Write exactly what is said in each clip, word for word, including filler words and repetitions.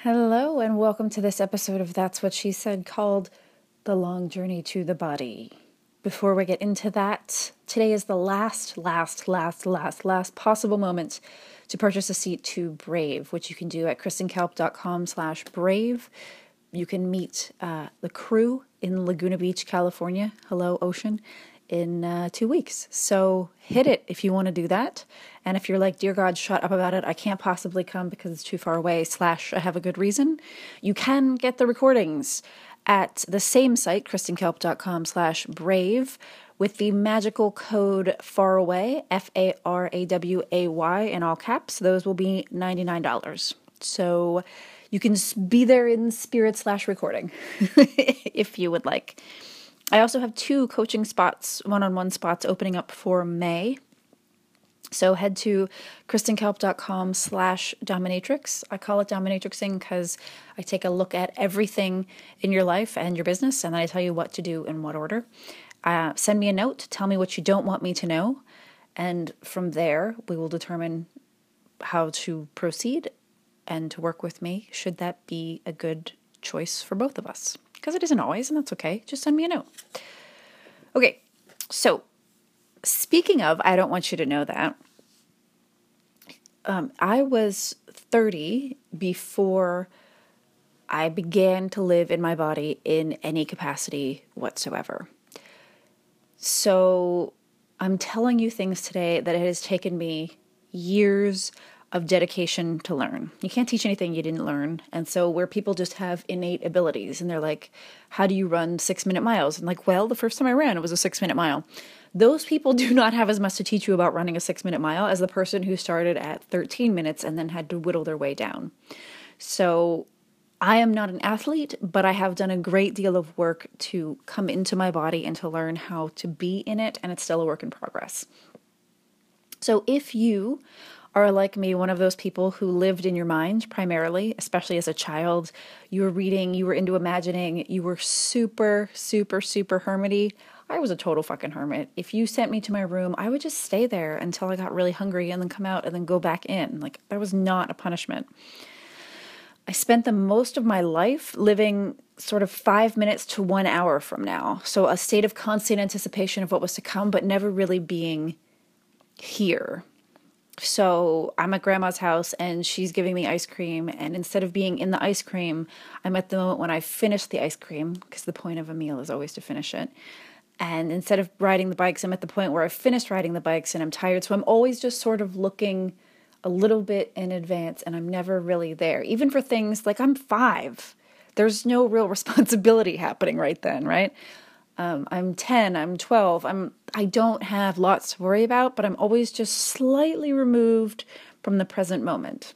Hello, and welcome to this episode of That's What She Said, called The Long Journey to the Body. Before we get into that, today is the last, last, last, last, last possible moment to purchase a seat to Brave, which you can do at kristenkalp.com slash brave. You can meet uh, the crew in Laguna Beach, California. Hello, ocean. In uh, two weeks. So hit it if you want to do that. And if you're like, dear God, shut up about it, I can't possibly come because it's too far away, slash, I have a good reason, you can get the recordings at the same site, kristenkalp.com slash brave, with the magical code FARAWAY, F A R A W A Y, in all caps. Those will be ninety-nine dollars. So you can be there in spirit slash recording if you would like. I also have two coaching spots, one-on-one spots opening up for May. So head to kristenkalp.com slash dominatrix. I call it dominatrixing because I take a look at everything in your life and your business, and then I tell you what to do in what order. Uh, send me a note. Tell me what you don't want me to know. And from there, we will determine how to proceed and to work with me, should that be a good choice for both of us. Because it isn't always, and that's okay. Just send me a note. Okay, so speaking of, I don't want you to know that, um, I was thirty before I began to live in my body in any capacity whatsoever. So I'm telling you things today that it has taken me years of dedication to learn. You can't teach anything you didn't learn. And so where people just have innate abilities and they're like, how do you run six minute miles? And like, well, the first time I ran, it was a six minute mile. Those people do not have as much to teach you about running a six minute mile as the person who started at thirteen minutes and then had to whittle their way down. So I am not an athlete, but I have done a great deal of work to come into my body and to learn how to be in it. And it's still a work in progress. So if you are like me, one of those people who lived in your mind primarily, especially as a child, you were reading, you were into imagining, you were super, super, super hermity. I was a total fucking hermit. If you sent me to my room, I would just stay there until I got really hungry and then come out and then go back in. Like, that was not a punishment. I spent the most of my life living sort of five minutes to one hour from now. So a state of constant anticipation of what was to come, but never really being here. So I'm at grandma's house and she's giving me ice cream. And instead of being in the ice cream, I'm at the moment when I finish the ice cream, because the point of a meal is always to finish it. And instead of riding the bikes, I'm at the point where I've finished riding the bikes and I'm tired. So I'm always just sort of looking a little bit in advance and I'm never really there. Even for things like I'm five, there's no real responsibility happening right then, right? Um, I'm ten, I'm twelve, I'm, I don't have lots to worry about, but I'm always just slightly removed from the present moment.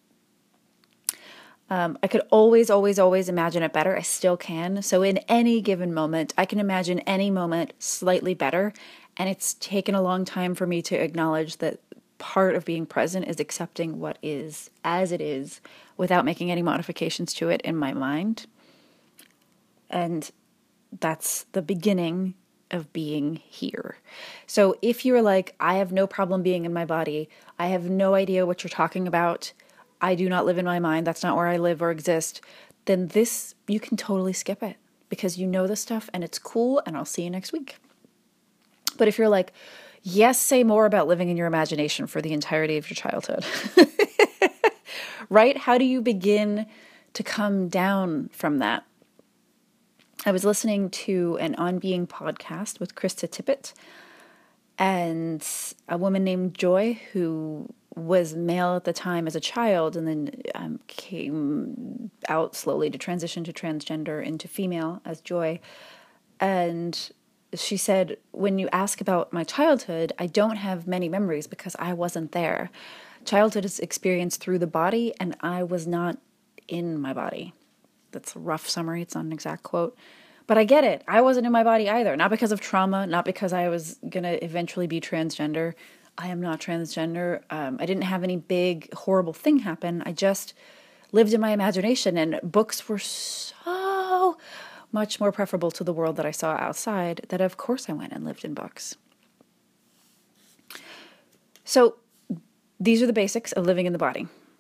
Um, I could always, always, always imagine it better. I still can. So in any given moment, I can imagine any moment slightly better. And it's taken a long time for me to acknowledge that part of being present is accepting what is as it is without making any modifications to it in my mind. And that's the beginning of being here. So if you're like, I have no problem being in my body, I have no idea what you're talking about, I do not live in my mind, that's not where I live or exist, then this, you can totally skip it because you know this stuff and it's cool and I'll see you next week. But if you're like, yes, say more about living in your imagination for the entirety of your childhood, right? How do you begin to come down from that? I was listening to an On Being podcast with Krista Tippett and a woman named Joy, who was male at the time as a child and then um, came out slowly to transition to transgender into female as Joy. And she said, when you ask about my childhood, I don't have many memories because I wasn't there. Childhood is experienced through the body and I was not in my body. That's a rough summary. It's not an exact quote. But I get it. I wasn't in my body either. Not because of trauma, not because I was going to eventually be transgender. I am not transgender. Um, I didn't have any big, horrible thing happen. I just lived in my imagination, and books were so much more preferable to the world that I saw outside that of course I went and lived in books. So these are the basics of living in the body.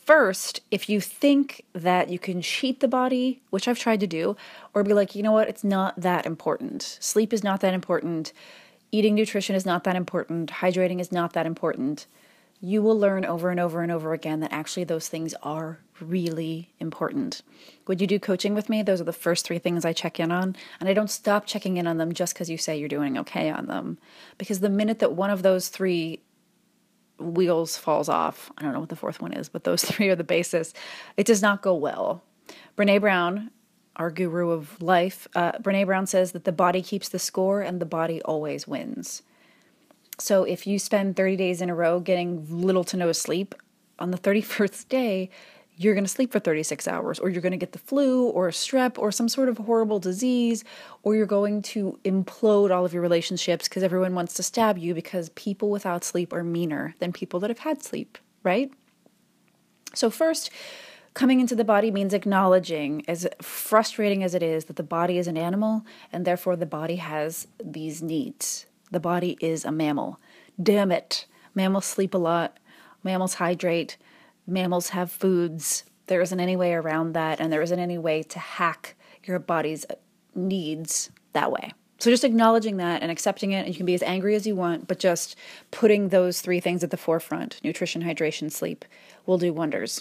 first, if you think that you can cheat the body, which I've tried to do, or be like, you know what, it's not that important. Sleep is not that important. Eating nutrition is not that important. Hydrating is not that important. You will learn over and over and over again that actually those things are really important. When you do coaching with me, those are the first three things I check in on. And I don't stop checking in on them just because you say you're doing okay on them. Because the minute that one of those three wheels falls off, I don't know what the fourth one is, but those three are the basis, it does not go well. Brene Brown, our guru of life, uh, Brene Brown says that the body keeps the score and the body always wins. So if you spend thirty days in a row getting little to no sleep, on the thirty-first day, you're going to sleep for thirty-six hours, or you're going to get the flu or a strep or some sort of horrible disease, or you're going to implode all of your relationships because everyone wants to stab you because people without sleep are meaner than people that have had sleep, right? So first, coming into the body means acknowledging, as frustrating as it is, that the body is an animal and therefore the body has these needs. The body is a mammal. Damn it. Mammals sleep a lot. Mammals hydrate. Mammals have foods. There isn't any way around that, and there isn't any way to hack your body's needs that way. So just acknowledging that and accepting it, and you can be as angry as you want, but just putting those three things at the forefront, nutrition, hydration, sleep, will do wonders.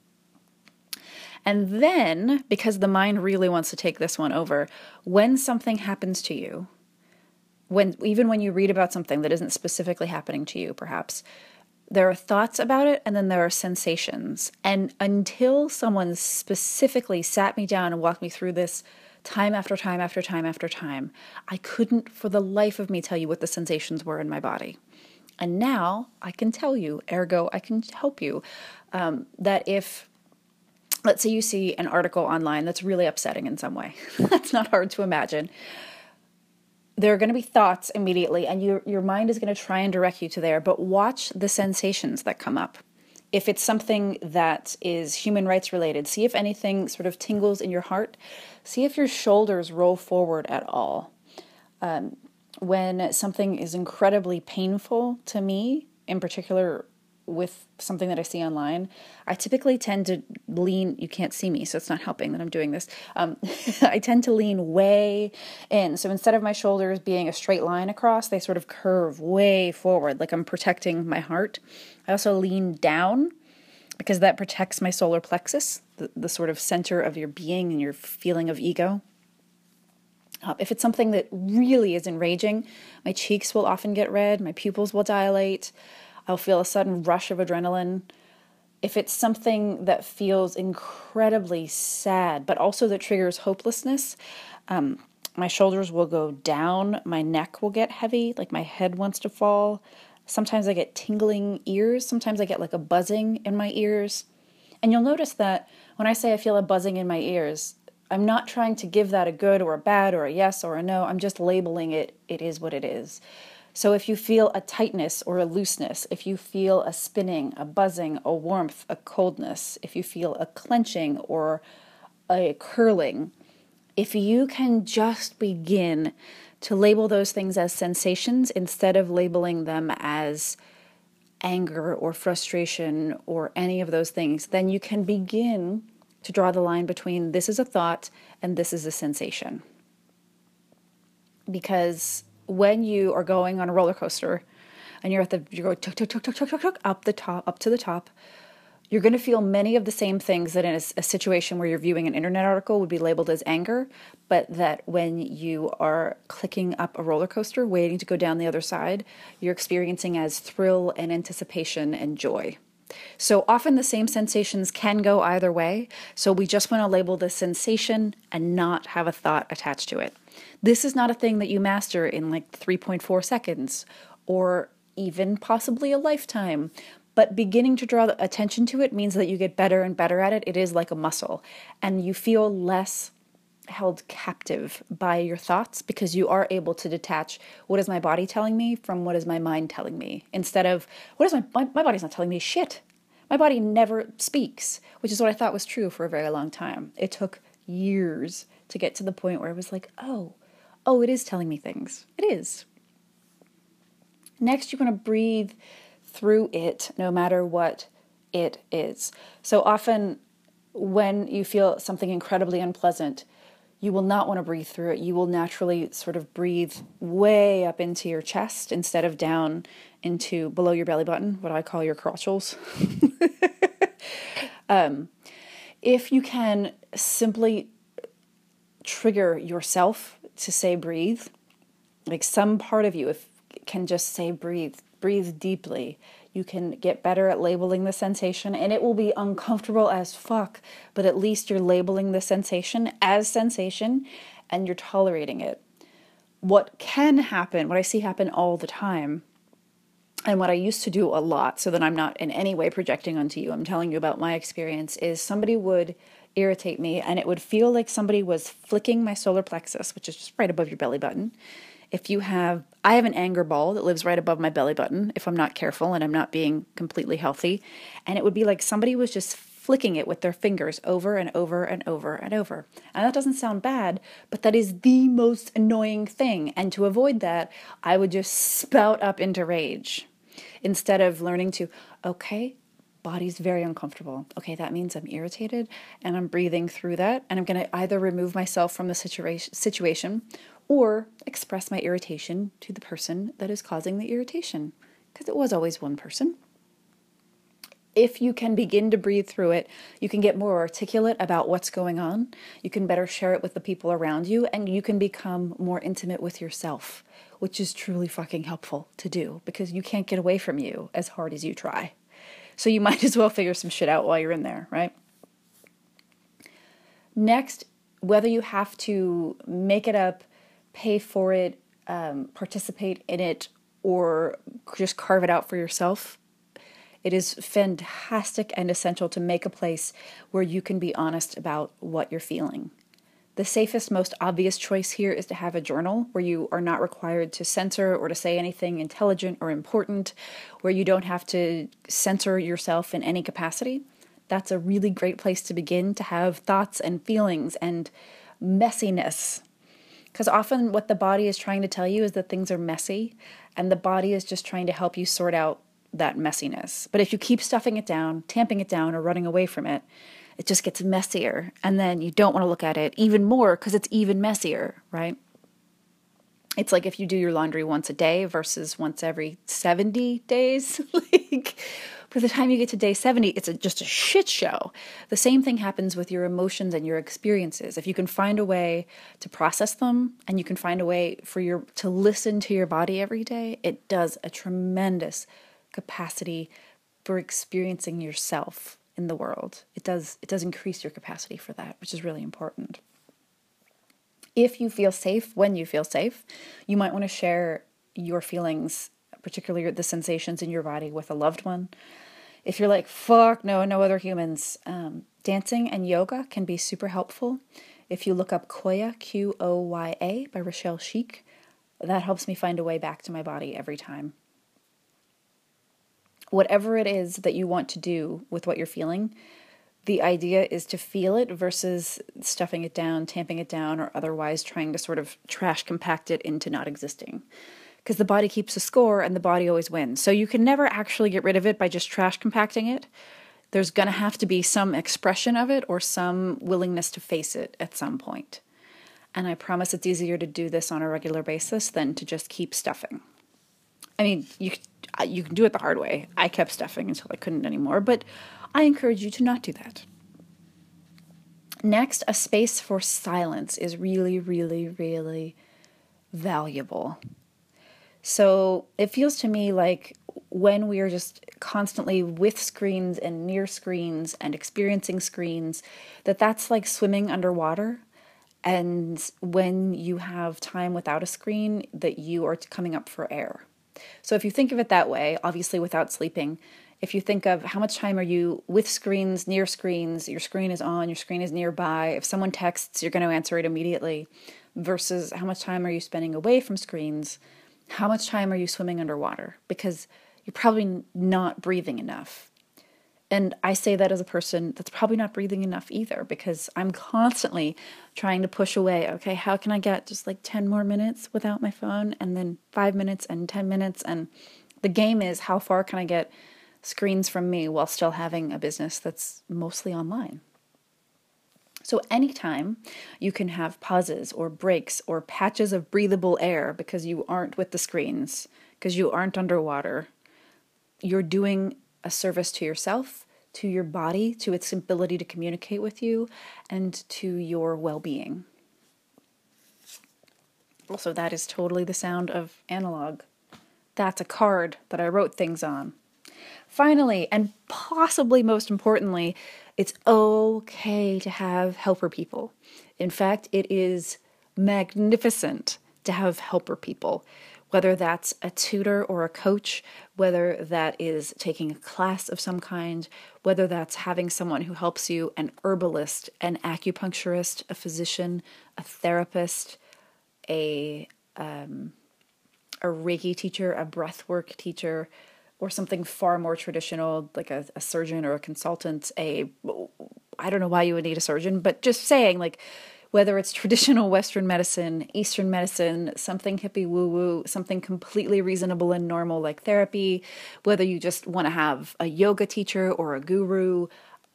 And then, because the mind really wants to take this one over, when something happens to you, when even when you read about something that isn't specifically happening to you, perhaps, there are thoughts about it, and then there are sensations. And until someone specifically sat me down and walked me through this time after time after time after time, I couldn't for the life of me tell you what the sensations were in my body. And now I can tell you, ergo I can help you, um, that if, let's say you see an article online that's really upsetting in some way, that's not hard to imagine. There are going to be thoughts immediately, and your your mind is going to try and direct you to there, but watch the sensations that come up. If it's something that is human rights related, see if anything sort of tingles in your heart. See if your shoulders roll forward at all. Um, when something is incredibly painful to me, in particular with something that I see online, I typically tend to lean, you can't see me, so it's not helping that I'm doing this. Um, I tend to lean way in. So instead of my shoulders being a straight line across, they sort of curve way forward, like I'm protecting my heart. I also lean down because that protects my solar plexus, the, the sort of center of your being and your feeling of ego. Uh, if it's something that really is enraging, my cheeks will often get red, my pupils will dilate, I'll feel a sudden rush of adrenaline. If it's something that feels incredibly sad, but also that triggers hopelessness, um, my shoulders will go down, my neck will get heavy, like my head wants to fall. Sometimes I get tingling ears. Sometimes I get like a buzzing in my ears. And you'll notice that when I say I feel a buzzing in my ears, I'm not trying to give that a good or a bad or a yes or a no. I'm just labeling it. It is what it is. So if you feel a tightness or a looseness, if you feel a spinning, a buzzing, a warmth, a coldness, if you feel a clenching or a curling, if you can just begin to label those things as sensations instead of labeling them as anger or frustration or any of those things, then you can begin to draw the line between this is a thought and this is a sensation. Because when you are going on a roller coaster and you're at the, you're going tuk, tuk, tuk, tuk, tuk, tuk, tuk, up the top, up to the top, you're going to feel many of the same things that in a, a situation where you're viewing an internet article would be labeled as anger, but that when you are clicking up a roller coaster, waiting to go down the other side, you're experiencing as thrill and anticipation and joy. So often the same sensations can go either way, so we just want to label the sensation and not have a thought attached to it. This is not a thing that you master in like three point four seconds or even possibly a lifetime. But beginning to draw attention to it means that you get better and better at it. It is like a muscle. And you feel less held captive by your thoughts because you are able to detach what is my body telling me from what is my mind telling me. Instead of, what is my, my, my body's not telling me shit. My body never speaks, which is what I thought was true for a very long time. It took years to get to the point where I was like, oh, oh, it is telling me things. It is. Next, you're going to breathe through it, no matter what it is. So often when you feel something incredibly unpleasant, you will not want to breathe through it. You will naturally sort of breathe way up into your chest instead of down into below your belly button, what I call your crotchals. um, if you can simply trigger yourself to say breathe, like some part of you if can just say breathe, breathe deeply, you can get better at labeling the sensation, and it will be uncomfortable as fuck, but at least you're labeling the sensation as sensation and you're tolerating it. What can happen, what I see happen all the time, and what I used to do a lot, so that I'm not in any way projecting onto you, I'm telling you about my experience, is somebody would irritate me and it would feel like somebody was flicking my solar plexus, which is just right above your belly button. If you have, I have an anger ball that lives right above my belly button if I'm not careful and I'm not being completely healthy. And it would be like somebody was just flicking it with their fingers over and over and over and over. And that doesn't sound bad, but that is the most annoying thing. And to avoid that, I would just spout up into rage instead of learning to, okay, body's very uncomfortable. Okay, that means I'm irritated and I'm breathing through that. And I'm going to either remove myself from the situa- situation or express my irritation to the person that is causing the irritation, because it was always one person. If you can begin to breathe through it, you can get more articulate about what's going on. You can better share it with the people around you, and you can become more intimate with yourself, which is truly fucking helpful to do because you can't get away from you as hard as you try. So you might as well figure some shit out while you're in there, right? Next, whether you have to make it up, pay for it, um, participate in it, or just carve it out for yourself, it is fantastic and essential to make a place where you can be honest about what you're feeling. The safest, most obvious choice here is to have a journal where you are not required to censor or to say anything intelligent or important, where you don't have to censor yourself in any capacity. That's a really great place to begin to have thoughts and feelings and messiness. Because often what the body is trying to tell you is that things are messy, and the body is just trying to help you sort out that messiness. But if you keep stuffing it down, tamping it down, or running away from it, it just gets messier. And then you don't want to look at it even more because it's even messier, right? It's like if you do your laundry once a day versus once every seventy days. Like, by the time you get to day seventy, it's a, just a shit show. The same thing happens with your emotions and your experiences. If you can find a way to process them and you can find a way for your to listen to your body every day, it does a tremendous capacity for experiencing yourself in the world. It does it does increase your capacity for that, which is really important. If you feel safe, when you feel safe, you might want to share your feelings, particularly the sensations in your body, with a loved one. If you're like, fuck, no, no other humans, um, dancing and yoga can be super helpful. If you look up Qoya, Q O Y A, by Rochelle Sheik, that helps me find a way back to my body every time. Whatever it is that you want to do with what you're feeling, the idea is to feel it versus stuffing it down, tamping it down, or otherwise trying to sort of trash compact it into not existing. Because the body keeps a score and the body always wins. So you can never actually get rid of it by just trash compacting it. There's going to have to be some expression of it or some willingness to face it at some point. And I promise it's easier to do this on a regular basis than to just keep stuffing. I mean, you you can do it the hard way. I kept stuffing until I couldn't anymore, but I encourage you to not do that. Next, a space for silence is really, really, really valuable. So it feels to me like when we are just constantly with screens and near screens and experiencing screens, that that's like swimming underwater. And when you have time without a screen, that you are coming up for air. So if you think of it that way, obviously without sleeping, if you think of how much time are you with screens, near screens, your screen is on, your screen is nearby, if someone texts, you're going to answer it immediately, versus how much time are you spending away from screens, how much time are you swimming underwater? Because you're probably not breathing enough. And I say that as a person that's probably not breathing enough either, because I'm constantly trying to push away, okay, how can I get just like ten more minutes without my phone, and then five minutes and ten minutes, and the game is how far can I get screens from me while still having a business that's mostly online. So anytime you can have pauses or breaks or patches of breathable air because you aren't with the screens, because you aren't underwater, you're doing a service to yourself, to your body, to its ability to communicate with you, and to your well-being. Also, that is totally the sound of analog. That's a card that I wrote things on. Finally, and possibly most importantly, it's okay to have helper people. In fact, it is magnificent to have helper people, whether that's a tutor or a coach, whether that is taking a class of some kind, whether that's having someone who helps you, an herbalist, an acupuncturist, a physician, a therapist, a um, a Reiki teacher, a breathwork teacher, or something far more traditional, like a, a surgeon or a consultant, a, I don't know why you would need a surgeon, but just saying, like, whether it's traditional Western medicine, Eastern medicine, something hippie woo-woo, something completely reasonable and normal like therapy, whether you just want to have a yoga teacher or a guru,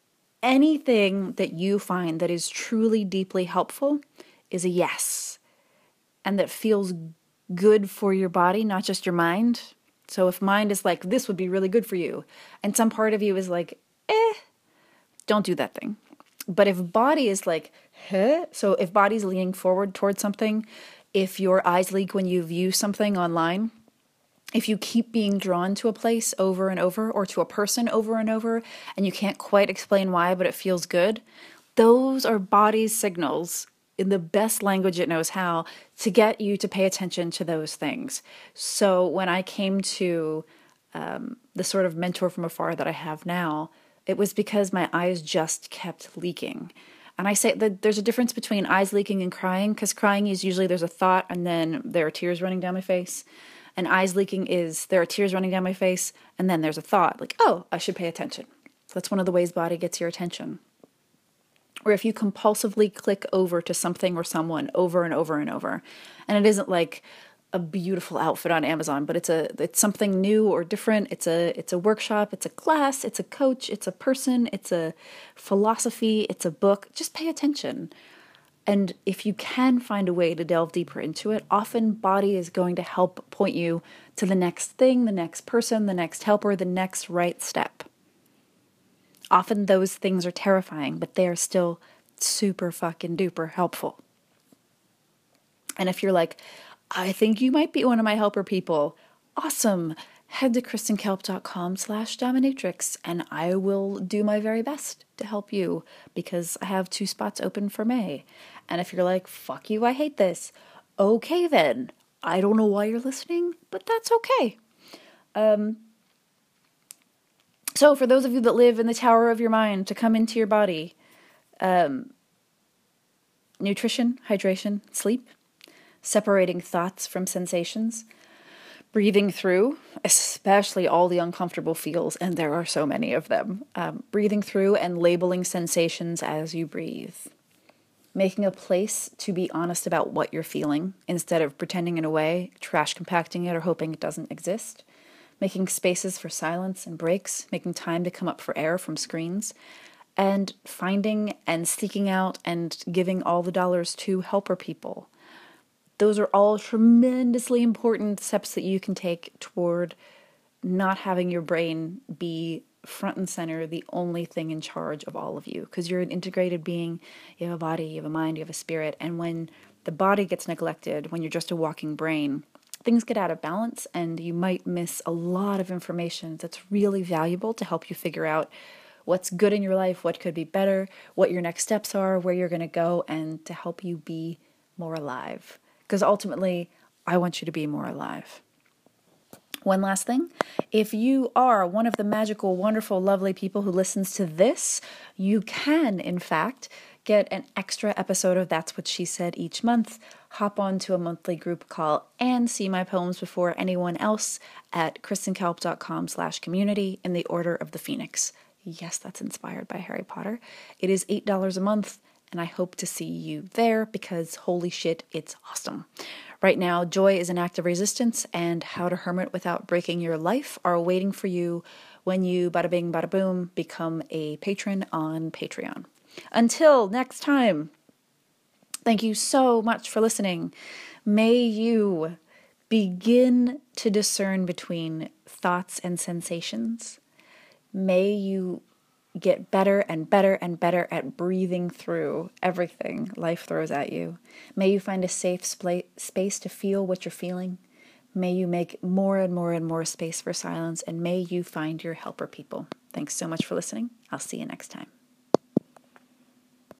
anything that you find that is truly deeply helpful is a yes. And that feels good for your body, not just your mind. So if mind is like, this would be really good for you, and some part of you is like, eh, don't do that thing. But if body is like, huh? So if body's leaning forward towards something, if your eyes leak when you view something online, if you keep being drawn to a place over and over, or to a person over and over, and you can't quite explain why, but it feels good, those are body's signals in the best language it knows how to get you to pay attention to those things. So when I came to um, the sort of mentor from afar that I have now, it was because my eyes just kept leaking. And I say that there's a difference between eyes leaking and crying, because crying is usually there's a thought and then there are tears running down my face. And eyes leaking is there are tears running down my face and then there's a thought like, oh, I should pay attention. So that's one of the ways body gets your attention. Or if you compulsively click over to something or someone over and over and over, and it isn't like a beautiful outfit on Amazon, but it's a it's something new or different. It's a it's a workshop, it's a class, it's a coach, it's a person, it's a philosophy, it's a book. Just pay attention. And if you can find a way to delve deeper into it, often body is going to help point you to the next thing, the next person, the next helper, the next right step. Often those things are terrifying, but they are still super fucking duper helpful. And if you're like, I think you might be one of my helper people, awesome. Head to kristenkelp.com slash dominatrix and I will do my very best to help you, because I have two spots open for May. And if you're like, fuck you, I hate this. Okay then. I don't know why you're listening, but that's okay. Um... So for those of you that live in the tower of your mind, to come into your body, um, nutrition, hydration, sleep, separating thoughts from sensations, breathing through, especially all the uncomfortable feels, and there are so many of them, um, breathing through and labeling sensations as you breathe, making a place to be honest about what you're feeling instead of pretending it away, trash compacting it, or hoping it doesn't exist. Making spaces for silence and breaks, making time to come up for air from screens, and finding and seeking out and giving all the dollars to helper people. Those are all tremendously important steps that you can take toward not having your brain be front and center, the only thing in charge of all of you. Because you're an integrated being, you have a body, you have a mind, you have a spirit, and when the body gets neglected, when you're just a walking brain, things get out of balance and you might miss a lot of information that's really valuable to help you figure out what's good in your life, what could be better, what your next steps are, where you're going to go, and to help you be more alive. Because ultimately, I want you to be more alive. One last thing, if you are one of the magical, wonderful, lovely people who listens to this, you can, in fact, get an extra episode of That's What She Said each month, hop on to a monthly group call, and see my poems before anyone else at kristenkelp.com slash community in the Order of the Phoenix. Yes, that's inspired by Harry Potter. It is eight dollars a month, and I hope to see you there because holy shit, it's awesome. Right now, Joy is an Act of Resistance and How to Hermit Without Breaking Your Life are waiting for you when you bada bing, bada boom, become a patron on Patreon. Until next time, thank you so much for listening. May you begin to discern between thoughts and sensations. May you get better and better and better at breathing through everything life throws at you. May you find a safe sp- space to feel what you're feeling. May you make more and more and more space for silence, and may you find your helper people. Thanks so much for listening. I'll see you next time.